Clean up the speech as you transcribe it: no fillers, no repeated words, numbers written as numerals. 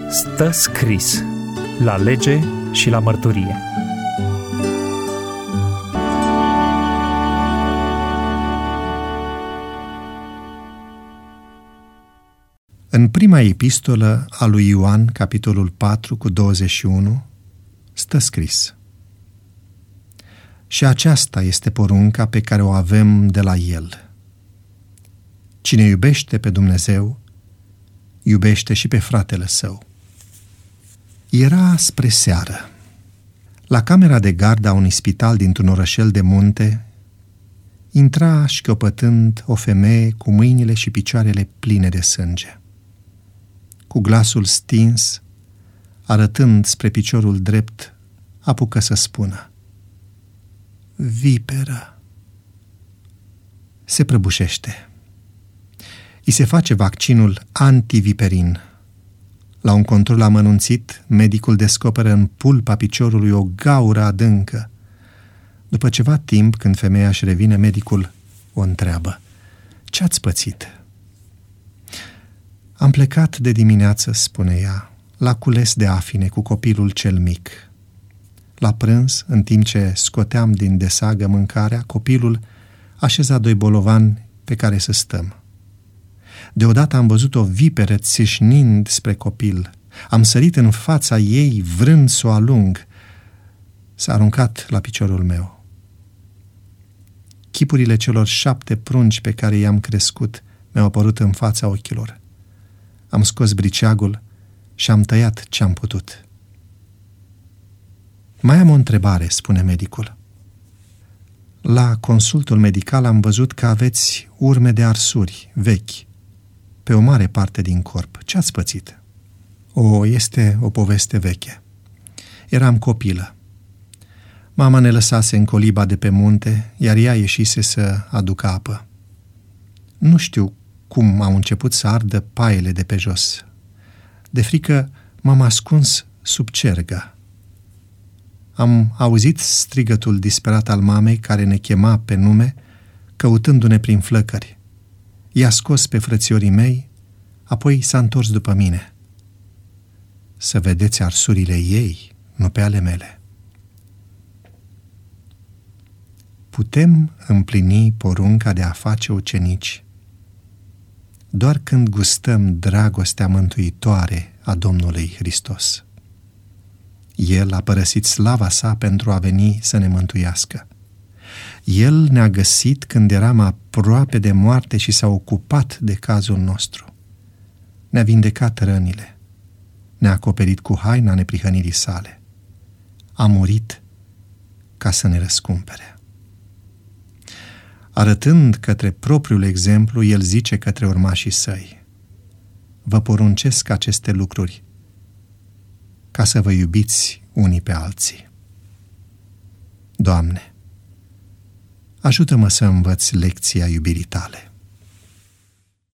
Stă scris la lege și la mărturie. În prima epistolă a lui Ioan, capitolul 4, cu 21, stă scris: Și aceasta este porunca pe care o avem de la El. Cine iubește pe Dumnezeu, iubește și pe fratele său. Era spre seară. La camera de gardă a unui spital dintr-un orășel de munte, intra șchiopătând o femeie cu mâinile și picioarele pline de sânge. Cu glasul stins, arătând spre piciorul drept, apucă să spună: viperă. Se prăbușește. I se face vaccinul antiviperin. La un control amănunțit, medicul descoperă în pulpa piciorului o gaură adâncă. După ceva timp, când femeia își revine, medicul o întreabă: ce-ați pățit? Am plecat de dimineață, spune ea, la cules de afine cu copilul cel mic. La prânz, în timp ce scoteam din desagă mâncarea, copilul așeza doi bolovani pe care să stăm. Deodată am văzut o viperă țâșnind spre copil. Am sărit în fața ei, vrând să o alung. S-a aruncat la piciorul meu. Chipurile celor 7 prunci pe care i-am crescut mi-au apărut în fața ochilor. Am scos briceagul și am tăiat ce-am putut. Mai am o întrebare, spune medicul. La consultul medical am văzut că aveți urme de arsuri vechi pe o mare parte din corp. Ce ați pățit? Este o poveste veche. Eram copilă. Mama ne lăsase în coliba de pe munte, iar ea ieșise să aducă apă. Nu știu cum au început să ardă paiele de pe jos. De frică m-am ascuns sub cergă. Am auzit strigătul disperat al mamei care ne chema pe nume, căutându-ne prin flăcări. I-a scos pe frățiorii mei, apoi s-a întors după mine. Să vedeți arsurile ei, nu pe ale mele. Putem împlini porunca de a face ucenici doar când gustăm dragostea mântuitoare a Domnului Hristos. El a părăsit slava sa pentru a veni să ne mântuiască. El ne-a găsit când eram aproape de moarte și s-a ocupat de cazul nostru. Ne-a vindecat rănile, ne-a acoperit cu haina neprihănirii sale. A murit ca să ne răscumpere. Arătând către propriul exemplu, el zice către urmașii săi: vă poruncesc aceste lucruri ca să vă iubiți unii pe alții. Doamne, ajută-mă să învăț lecția iubirii Tale.